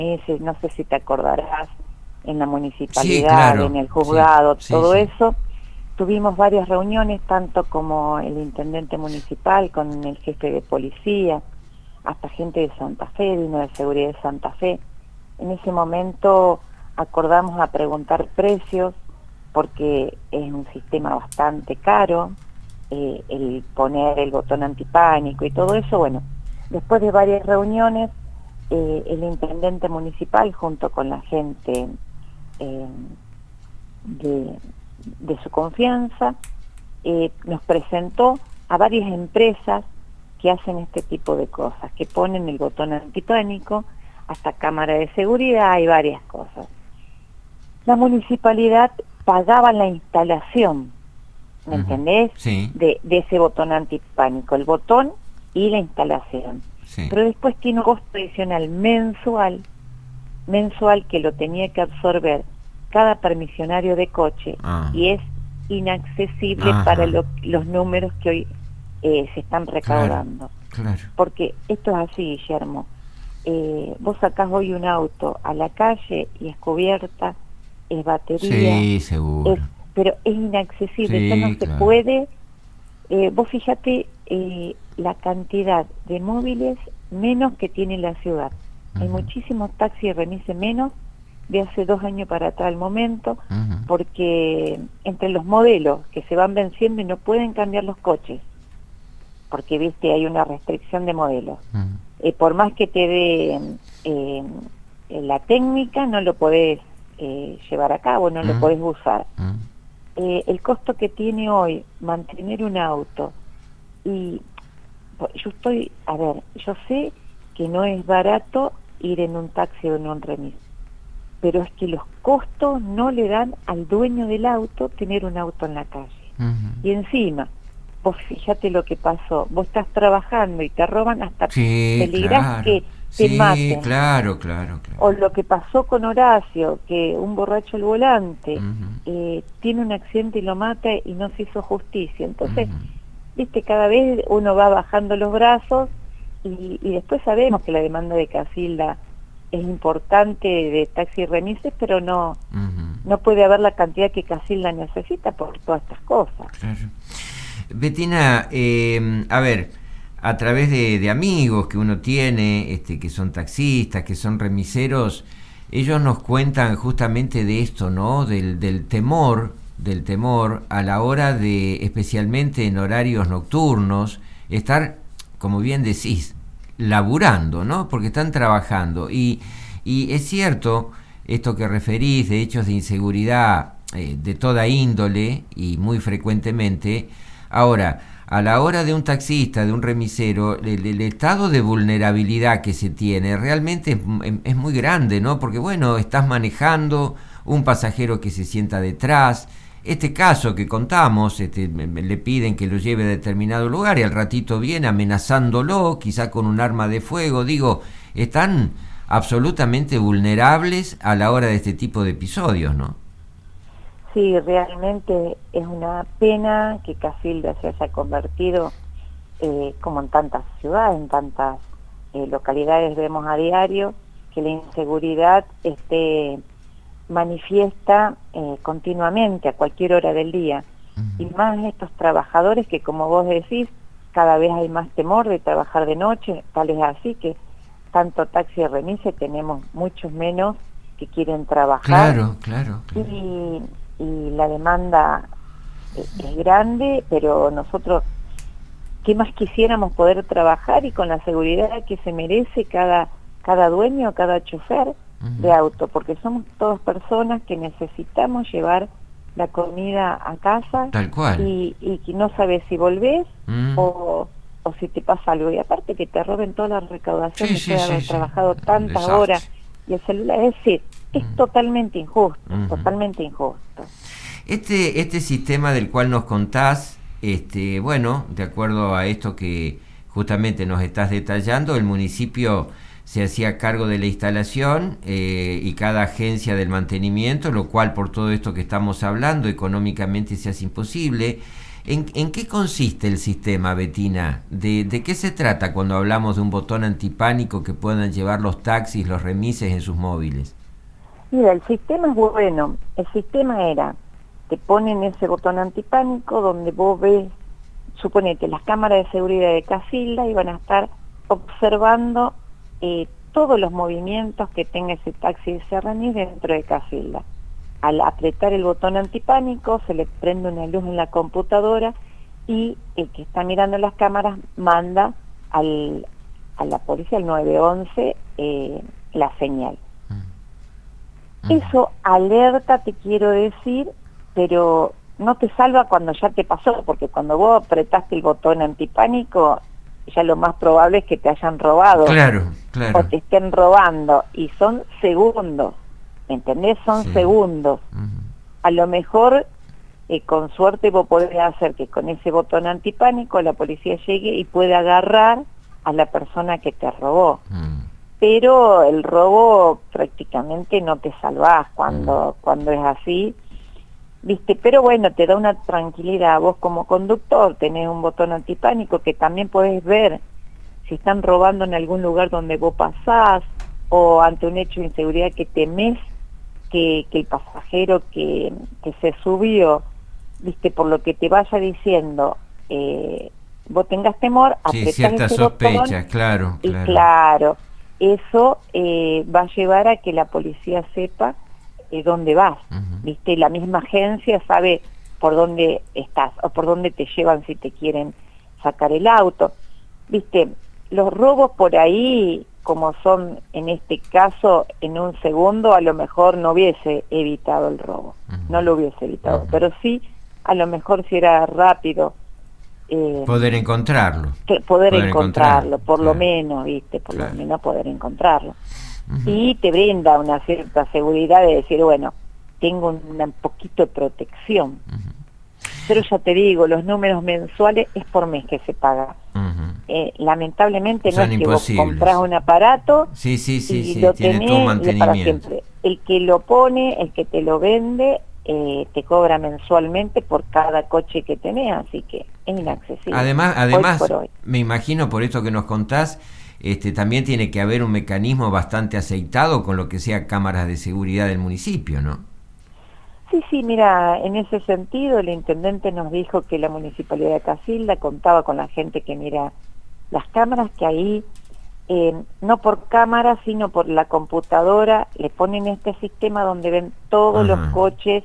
no sé si te acordarás, en la municipalidad, Sí, claro. en el juzgado, Sí, sí, todo sí. eso. Tuvimos varias reuniones, tanto como el intendente municipal, con el jefe de policía, hasta gente de Santa Fe, vino de seguridad de Santa Fe. En ese momento acordamos a preguntar precios, porque es un sistema bastante caro, el poner el botón antipánico y todo eso. Bueno, después de varias reuniones, el intendente municipal, junto con la gente eh, de, de su confianza, nos presentó a varias empresas que hacen este tipo de cosas, que ponen el botón antipánico, hasta cámara de seguridad y varias cosas. La municipalidad pagaba la instalación, ¿me Ujú. entendés? Sí, De ese botón antipánico, el botón y la instalación. sí. Pero después tiene un costo adicional mensual que lo tenía que absorber cada permisionario de coche, Ah, y es inaccesible para ajá. los números que hoy se están Claro, recaudando. claro. Porque esto es así, Guillermo. Vos sacás hoy un auto a la calle y es cubierta, es batería, Sí, es, seguro. pero es inaccesible, ya no Sí, se claro. puede. Vos fíjate la cantidad de móviles menos que tiene la ciudad. Hay Ujú, muchísimos taxis y remises menos de hace 2 años para atrás al momento, ujú, porque entre los modelos que se van venciendo y no pueden cambiar los coches, porque viste hay una restricción de modelos. ujú, Por más que te dé eh, la técnica, no lo podés llevar a cabo, no lo ujú, podés usar. ujú. El costo que tiene hoy mantener un auto, y yo estoy, a ver, yo sé que no es barato ir en un taxi o en un remis, pero es que los costos no le dan al dueño del auto tener un auto en la calle. Ujú. Y encima, vos fíjate lo que pasó, vos estás trabajando y te roban, hasta Sí, peligrás claro. que te Sí, maten. claro, claro, O claro. lo que pasó con Horacio, que un borracho al volante Ujú, tiene un accidente y lo mata y no se hizo justicia. Entonces, ujú. viste, cada vez uno va bajando los brazos, y después sabemos que la demanda de Casilda es importante, de taxi y remises, pero Ujú, no puede haber la cantidad que Casilda necesita por todas estas cosas. claro. Betina, a ver, a través de amigos que uno tiene, que son taxistas, que son remiseros, ellos nos cuentan justamente de esto, ¿no? Del temor a la hora de, especialmente en horarios nocturnos, estar, como bien decís, laburando, ¿no? Porque están trabajando. Y es cierto esto que referís de hechos de inseguridad de toda índole y muy frecuentemente. Ahora, a la hora de un taxista, de un remisero, el estado de vulnerabilidad que se tiene realmente es muy grande, ¿no? Porque, bueno, estás manejando, un pasajero que se sienta detrás. Este caso que contamos, le piden que lo lleve a determinado lugar y al ratito viene amenazándolo, quizá con un arma de fuego. Digo, están absolutamente vulnerables a la hora de este tipo de episodios, ¿no? Sí, realmente es una pena que Casilda se haya convertido, como en tantas ciudades, en tantas localidades vemos a diario, que la inseguridad esté manifiesta continuamente a cualquier hora del día. Y más estos trabajadores que, como vos decís, cada vez hay más temor de trabajar de noche, tal es así que tanto taxi y remise tenemos muchos menos que quieren trabajar, Claro, claro, claro. y, y la demanda es grande, pero nosotros, ¿qué más quisiéramos poder trabajar y con la seguridad que se merece cada dueño, cada chofer de auto? Porque somos todas personas que necesitamos llevar la comida a casa, Tal cual. y que no sabes si volvés Mm. o, o si te pasa algo. Y aparte que te roben toda la recaudación Sí, después sí, de sí, haber sí. trabajado Un tantas horas, desastre. y el celular, es decir, es totalmente injusto, Ujú. totalmente injusto. Este sistema del cual nos contás, bueno, de acuerdo a esto que justamente nos estás detallando, el municipio se hacía cargo de la instalación y cada agencia del mantenimiento, lo cual por todo esto que estamos hablando económicamente se hace imposible. ¿En qué consiste el sistema, Betina? ¿De qué se trata cuando hablamos de un botón antipánico que puedan llevar los taxis, los remises en sus móviles? Mira, el sistema es bueno. El sistema era, te ponen ese botón antipánico donde vos ves, suponete, las cámaras de seguridad de Casilda y van a estar observando todos los movimientos que tenga ese taxi de ese remis dentro de Casilda. Al apretar el botón antipánico se le prende una luz en la computadora y el que está mirando las cámaras manda a la policía, al 911, la señal. Eso alerta, te quiero decir, pero no te salva cuando ya te pasó, porque cuando vos apretaste el botón antipánico, ya lo más probable es que te hayan robado. Claro, claro. O te estén robando, y son segundos, ¿entendés? Son segundos. A lo mejor, con suerte, vos podés hacer que con ese botón antipánico la policía llegue y pueda agarrar a la persona que te robó. Pero el robo prácticamente no te salvás cuando es así, ¿viste? Pero bueno, te da una tranquilidad. Vos como conductor tenés un botón antipánico que también podés ver si están robando en algún lugar donde vos pasás, o ante un hecho de inseguridad que temés que el pasajero que se subió, ¿viste? Por lo que te vaya diciendo, vos tengas temor, apretás cierta ese sospecha, botón, claro. Y claro, eso va a llevar a que la policía sepa dónde vas, ¿viste? La misma agencia sabe por dónde estás o por dónde te llevan si te quieren sacar el auto, ¿viste? Los robos por ahí, como son en este caso, en un segundo, a lo mejor no hubiese evitado el robo, no lo hubiese evitado, pero sí, a lo mejor si era rápido, poder encontrarlo. Poder encontrarlo, por lo menos, ¿viste? Por Claro. lo menos poder encontrarlo. Y te brinda una cierta seguridad de decir, bueno, tengo un poquito de protección. Pero ya te digo, los números mensuales es por mes que se paga. Lamentablemente Son no es que imposibles. vos comprás un aparato Sí, y lo tiene tenés tu para mantenimiento. siempre. El que lo pone, el que te lo vende, te cobra mensualmente por cada coche que tenés, así que es inaccesible. Además, hoy por hoy. me imagino, por esto que nos contás, también tiene que haber un mecanismo bastante aceitado con lo que sea cámaras de seguridad del municipio, ¿no? Sí, mira, en ese sentido el intendente nos dijo que la Municipalidad de Casilda contaba con la gente que mira las cámaras, que ahí, no por cámara, sino por la computadora, le ponen este sistema donde ven todos los coches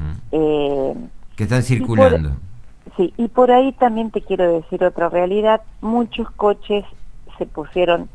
que están circulando. Y por ahí también te quiero decir otra realidad: muchos coches se pusieron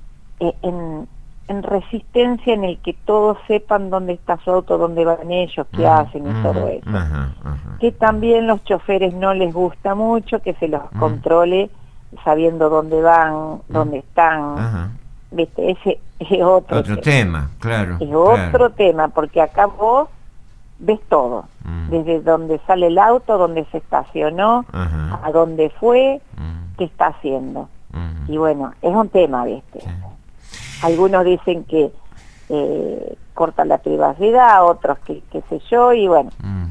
en resistencia, en el que todos sepan dónde está su auto, dónde van ellos, qué hacen y todo eso. Que también los choferes no les gusta mucho que se los controle sabiendo dónde van, dónde están. ¿Viste? Ese es otro tema, claro. Es otro tema, porque acá vos ves todo, desde donde sale el auto, dónde se estacionó, a dónde fue, qué está haciendo. Y bueno, es un tema, ¿viste? Sí. Algunos dicen que corta la privacidad, otros que qué sé yo, y bueno,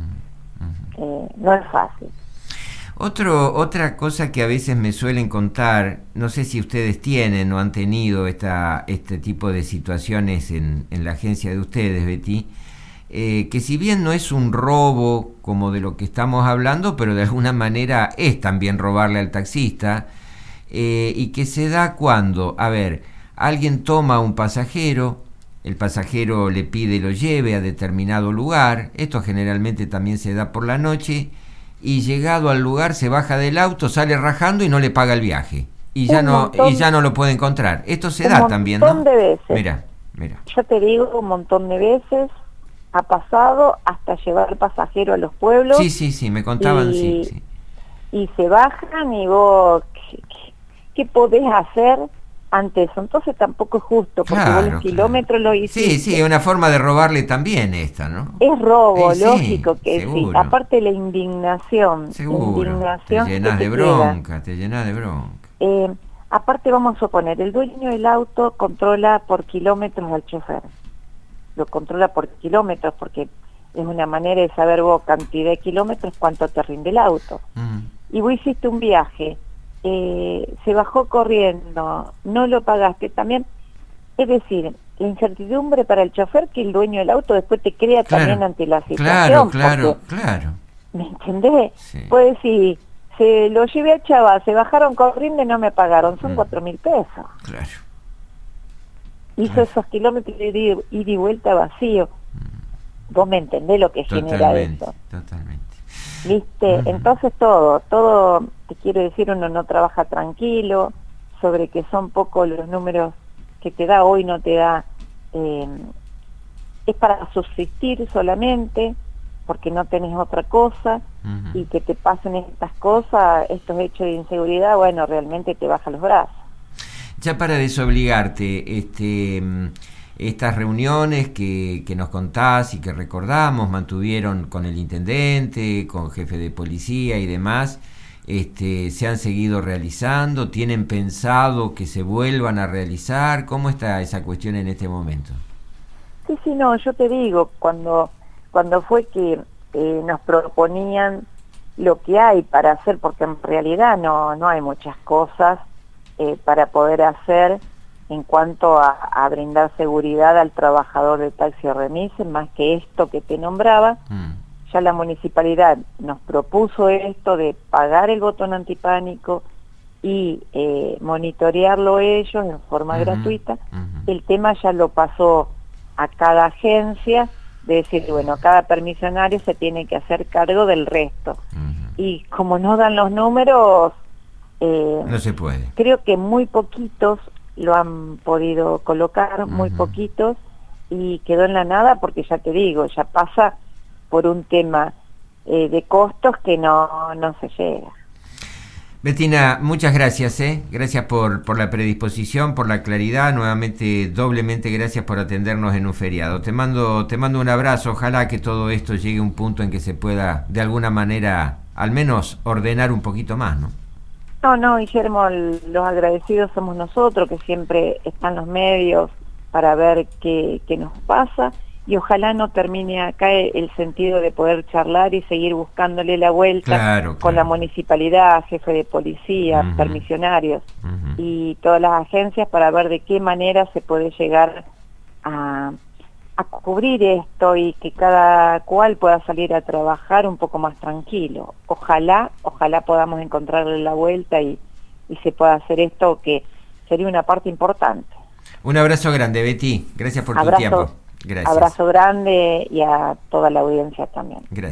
no es fácil. Otra cosa que a veces me suelen contar, no sé si ustedes tienen o han tenido este tipo de situaciones en la agencia de ustedes, Betty, que si bien no es un robo como de lo que estamos hablando, pero de alguna manera es también robarle al taxista, y que se da cuando, a ver, alguien toma a un pasajero, el pasajero le pide lo lleve a determinado lugar, esto generalmente también se da por la noche, y llegado al lugar se baja del auto, sale rajando y no le paga el viaje, y ya no lo puede encontrar. Esto se da también, ¿no? Un montón de veces. Mira. Yo te digo, un montón de veces ha pasado hasta llevar al pasajero a los pueblos. Sí, me contaban, sí. Y se bajan y vos, ¿qué podés hacer ante eso? Entonces tampoco es justo, porque vos los kilómetros lo hiciste. Sí, es una forma de robarle también esta, ¿no? Es robo, lógico que seguro. Sí. Aparte la indignación. Seguro, te llenás de bronca. Aparte, vamos a suponer, el dueño del auto controla por kilómetros al chofer. Lo controla por kilómetros porque es una manera de saber vos, cantidad de kilómetros, cuánto te rinde el auto. y vos hiciste un viaje, se bajó corriendo, no lo pagaste también, es decir, la incertidumbre para el chofer que el dueño del auto después te crea también ante la situación. Claro. ¿Me entendés? Sí. Puedes decir, se lo llevé a Chava, se bajaron corriendo y no me pagaron, son 4.000 pesos. Claro. Hizo esos kilómetros ida y vuelta vacío. Vos me entendés lo que genera eso. Totalmente. ¿Viste? Entonces todo, te quiero decir, uno no trabaja tranquilo, sobre que son pocos los números que te da hoy, no te da, es para subsistir solamente, porque no tenés otra cosa, y que te pasen estas cosas, estos hechos de inseguridad, bueno, realmente te baja los brazos. Ya para desobligarte, estas reuniones que nos contás y que recordamos, mantuvieron con el intendente, con jefe de policía y demás, ¿se han seguido realizando? ¿Tienen pensado que se vuelvan a realizar? ¿Cómo está esa cuestión en este momento? Sí, no, yo te digo, cuando fue que nos proponían lo que hay para hacer, porque en realidad no hay muchas cosas para poder hacer en cuanto a brindar seguridad al trabajador de taxi o remise, más que esto que te nombraba. Ya la municipalidad nos propuso esto de pagar el botón antipánico y monitorearlo ellos en forma gratuita. El tema ya lo pasó a cada agencia, de decir, bueno, cada permisionario se tiene que hacer cargo del resto. Y como no dan los números, no se puede. Creo que muy poquitos lo han podido colocar, muy poquitos, y quedó en la nada porque ya te digo, ya pasa por un tema de costos que no se llega. Bettina, muchas gracias, gracias por la predisposición, por la claridad, nuevamente doblemente gracias por atendernos en un feriado. Te mando un abrazo, ojalá que todo esto llegue a un punto en que se pueda de alguna manera al menos ordenar un poquito más, ¿no? No, Guillermo, los agradecidos somos nosotros, que siempre están los medios para ver qué nos pasa, y ojalá no termine acá el sentido de poder charlar y seguir buscándole la vuelta con la municipalidad, jefe de policía, permisionarios y todas las agencias para ver de qué manera se puede llegar a cubrir esto y que cada cual pueda salir a trabajar un poco más tranquilo. Ojalá podamos encontrarle la vuelta y se pueda hacer esto, que sería una parte importante. Un abrazo grande, Betty. Gracias por tu tiempo. Gracias. Abrazo grande y a toda la audiencia también. Gracias.